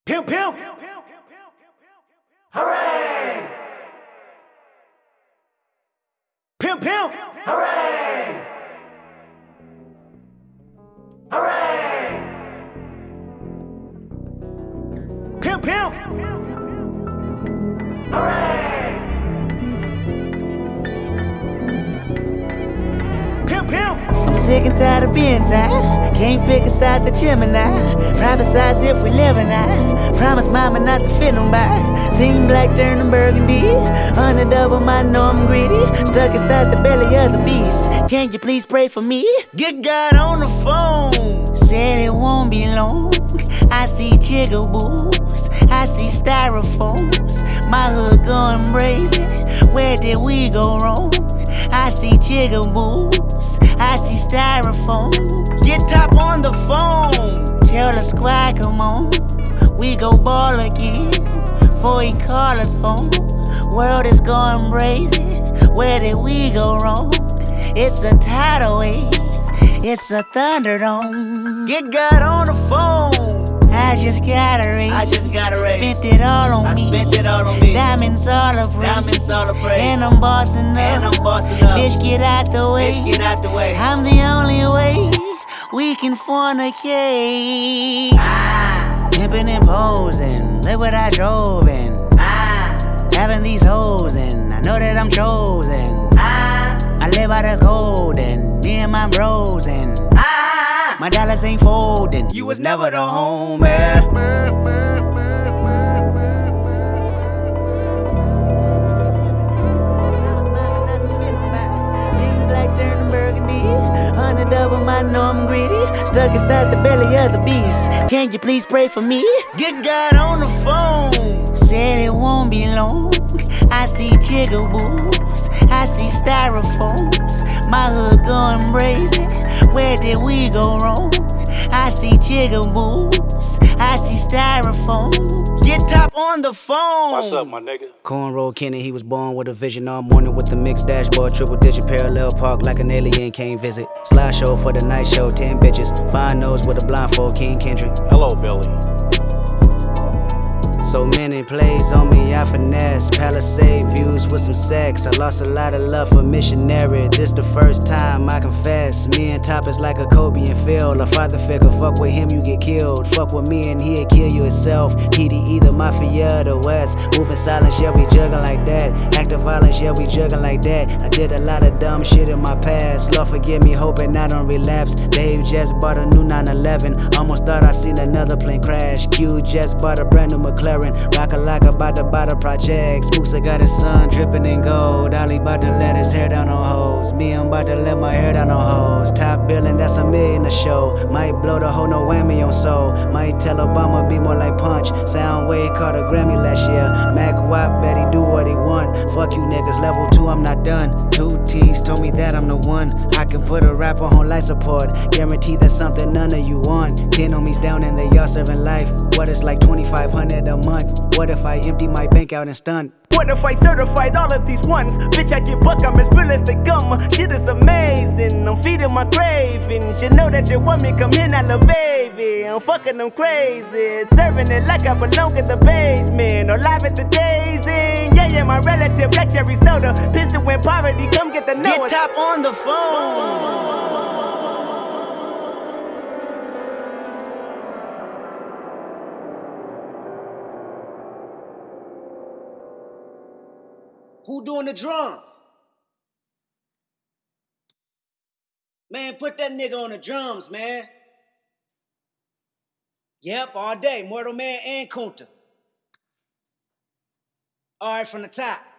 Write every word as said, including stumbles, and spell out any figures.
Pimp, pimp. Hooray! Pimp, pimp. Hooray! Hooray! Pimp, pimp. Hooray! Pimp, pimp. I'm sick and tired of being tired. Can't pick a side the Gemini. Prophesize if we live or not. Promise mama not to fit nobody. Seen black turning burgundy. Hundred of them, I know I'm greedy. Stuck inside the belly of the beast. Can you please pray for me? Get God on the phone. Said it won't be long. I see jigaboos. I see styrofoams. My hood going brazen. Where did we go wrong? I see jigaboos, I see styrofoam. Get top on the phone. Tell the squad come on. We go ball again before he call us home. World is going brazen. Where did we go wrong? It's a tidal wave. It's a thunderdome. Get God on the phone. I just got a raise. I just got a raise. Spent it all on I me. spent it all on me. Diamonds all of praise. Diamonds all of praise. And I'm bossing up. And I'm bossing up. Bitch, get out the way. Bitch, get out the way. I'm the only way we can fornicate. Ah, Pimping and posing. Look what I drove in. ah, Having these hoes and I know that I'm chosen. ah, I live by the code and me and my bros and ah. my dollars ain't folding. You was never the homie. Hundred of them, I know I'm greedy. Stuck inside the belly of the beast. Can you please pray for me? Get God on the phone. Said it won't be long. I see jigaboos. I see styrofoams. My hood going brazen. Where did we go wrong? I see jigaboos. I see styrofoam. Get top on the phone. What's up, my nigga? Cornrow Kenny, he was born with a vision all morning with the mixed dashboard, triple digit parallel park like an alien came visit. Slideshow for the night show, ten bitches. Fine nose with a blindfold, King Kendrick. Hello, Billy. So many plays on me, I finesse. Palisade views with some sex. I lost a lot of love for missionary. This the first time I confess. Me and Top is like a Kobe and Phil. A father figure, fuck with him, you get killed. Fuck with me and he'll kill you itself. T D E, the mafia of the West. Moving silence, yeah, we jugging like that. Active violence, yeah, we jugging like that. I did a lot of dumb shit in my past. Lord forgive me, hoping I don't relapse. Dave just bought a new nine eleven. Almost thought I seen another plane crash. Q just bought a brand new McLaren. Rock a like about to buy the projects. Spooks got his son dripping in gold. Ollie about to let his hair down on hoes. Me, I'm about to let my hair down on hoes. Top billing, that's a million a show. Might blow the whole no whammy on soul. Might tell Obama be more like Punch. Soundwave caught a Grammy last year. Mac Watt bet he do what he want. Fuck you niggas, level two, I'm not done. Two T's told me that I'm the one. I can put a rapper on life support. Guarantee that's something none of you want. Ten homies down and they all serving life. What is like twenty-five hundred a month? What if I empty my bank out and stunt? What if I certified all of these ones? Bitch, I get buck, I'm as real as they come. Shit is amazing, I'm feeding my cravings. You know that you want me, come here now, lil' baby. I'm fucking them crazy, serving it like I belong in the basement. Or live at the Daisy. Yeah, yeah, my relative, black cherry soda. Pistol in poverty, come get the know. Get top on the phone. Who doing the drums? Man, put that nigga on the drums, man. Yep, all day. Mortal Man and Kunta. All right, from the top.